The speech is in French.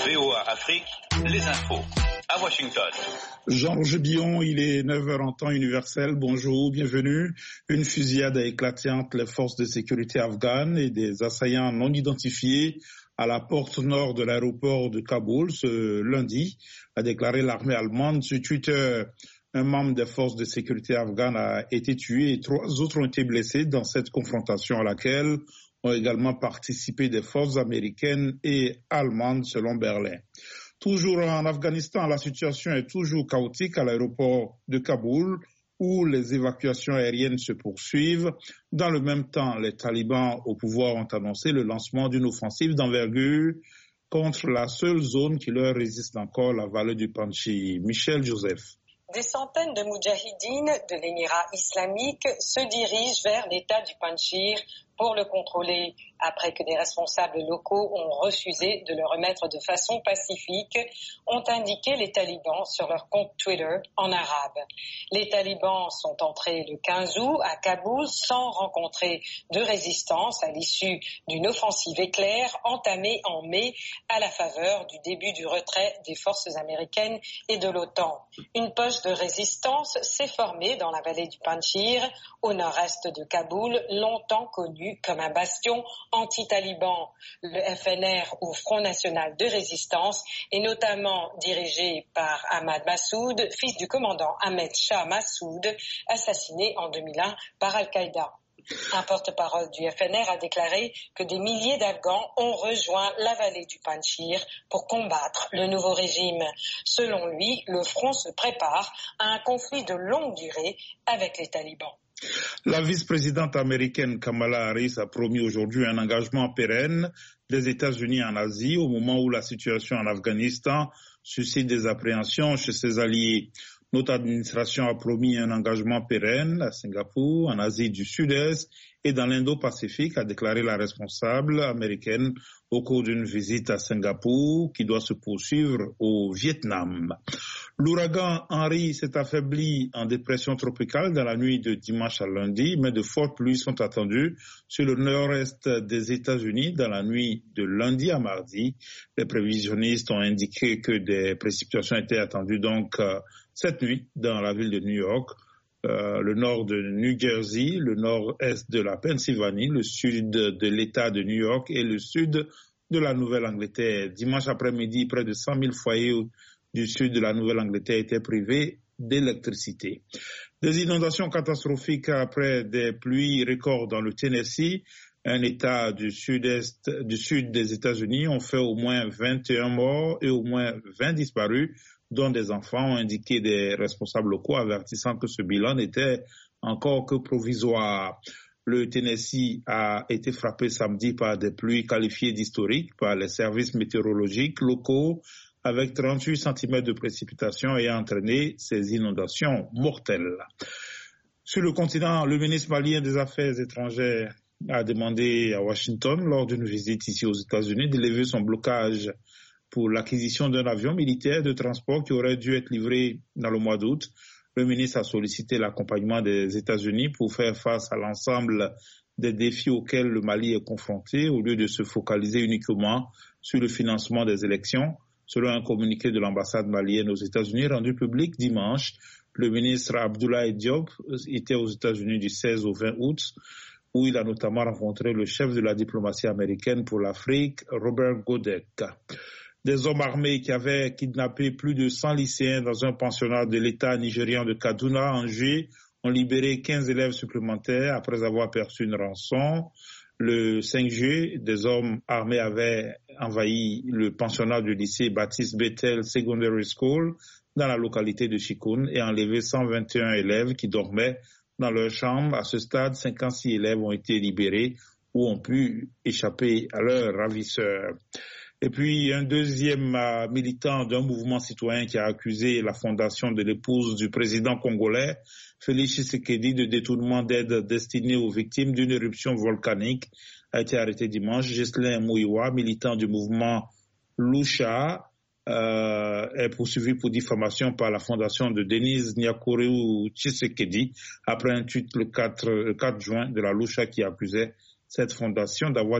VOA Afrique, les infos. À Washington. Jean-Roger Billon, il est 9h en temps universel. Bonjour, bienvenue. Une fusillade a éclaté entre les forces de sécurité afghanes et des assaillants non identifiés à la porte nord de l'aéroport de Kaboul ce lundi, a déclaré l'armée allemande sur Twitter. Un membre des forces de sécurité afghanes a été tué et 3 autres ont été blessés dans cette confrontation à laquelle ont également participé des forces américaines et allemandes selon Berlin. Toujours en Afghanistan, la situation est toujours chaotique à l'aéroport de Kaboul où les évacuations aériennes se poursuivent. Dans le même temps, les talibans au pouvoir ont annoncé le lancement d'une offensive d'envergure contre la seule zone qui leur résiste encore, la vallée du Panjshir. Michel Joseph. Des centaines de moudjahidines de l'Émirat islamique se dirigent vers l'État du Panjshir pour le contrôler, après que des responsables locaux ont refusé de le remettre de façon pacifique, ont indiqué les talibans sur leur compte Twitter en arabe. Les talibans sont entrés le 15 août à Kaboul sans rencontrer de résistance à l'issue d'une offensive éclair entamée en mai à la faveur du début du retrait des forces américaines et de l'OTAN. Une poche de résistance s'est formée dans la vallée du Panjshir, au nord-est de Kaboul, longtemps connue comme un bastion anti-taliban. Le FNR, ou Front National de Résistance, est notamment dirigé par Ahmad Massoud, fils du commandant Ahmed Shah Massoud, assassiné en 2001 par Al-Qaïda. Un porte-parole du FNR a déclaré que des milliers d'Afghans ont rejoint la vallée du Panjshir pour combattre le nouveau régime. Selon lui, le front se prépare à un conflit de longue durée avec les talibans. La vice-présidente américaine Kamala Harris a promis aujourd'hui un engagement pérenne des États-Unis en Asie au moment où la situation en Afghanistan suscite des appréhensions chez ses alliés. Notre administration a promis un engagement pérenne à Singapour, en Asie du Sud-Est et dans l'Indo-Pacifique, a déclaré la responsable américaine au cours d'une visite à Singapour qui doit se poursuivre au Vietnam. L'ouragan Henri s'est affaibli en dépression tropicale dans la nuit de dimanche à lundi, mais de fortes pluies sont attendues sur le nord-est des États-Unis dans la nuit de lundi à mardi. Les prévisionnistes ont indiqué que des précipitations étaient attendues donc cette nuit dans la ville de New York, le nord de New Jersey, le nord-est de la Pennsylvanie, le sud de l'État de New York et le sud de la Nouvelle-Angleterre. Dimanche après-midi, près de 100 000 foyers du sud de la Nouvelle-Angleterre étaient privés d'électricité. Des inondations catastrophiques après des pluies records dans le Tennessee, un État du sud des États-Unis, ont fait au moins 21 morts et au moins 20 disparus, dont des enfants, ont indiqué des responsables locaux avertissant que ce bilan n'était encore que provisoire. Le Tennessee a été frappé samedi par des pluies qualifiées d'historiques par les services météorologiques locaux, avec 38 cm de précipitations ayant entraîné ces inondations mortelles. Sur le continent, le ministre malien des Affaires étrangères a demandé à Washington, lors d'une visite ici aux États-Unis, de lever son blocage pour l'acquisition d'un avion militaire de transport qui aurait dû être livré dans le mois d'août. Le ministre a sollicité l'accompagnement des États-Unis pour faire face à l'ensemble des défis auxquels le Mali est confronté, au lieu de se focaliser uniquement sur le financement des élections. Selon un communiqué de l'ambassade malienne aux États-Unis rendu public dimanche, le ministre Abdoulaye Diop était aux États-Unis du 16 au 20 août, où il a notamment rencontré le chef de la diplomatie américaine pour l'Afrique, Robert Godek. Des hommes armés qui avaient kidnappé plus de 100 lycéens dans un pensionnat de l'État nigérian de Kaduna en juillet ont libéré 15 élèves supplémentaires après avoir perçu une rançon. Le 5 juillet, des hommes armés avaient envahi le pensionnat du lycée Baptiste Bethel Secondary School dans la localité de Chikoun et enlevé 121 élèves qui dormaient dans leur chambre. À ce stade, 56 élèves ont été libérés ou ont pu échapper à leurs ravisseurs. Et puis, un deuxième militant d'un mouvement citoyen qui a accusé la fondation de l'épouse du président congolais, Félix Tshisekedi, de détournement d'aide destinée aux victimes d'une éruption volcanique, a été arrêté dimanche. Ghislain Mouiwa, militant du mouvement Lucha, est poursuivi pour diffamation par la fondation de Denise Nyakuru Tshisekedi après un tweet le 4 juin de la Lucha qui accusait cette fondation d'avoir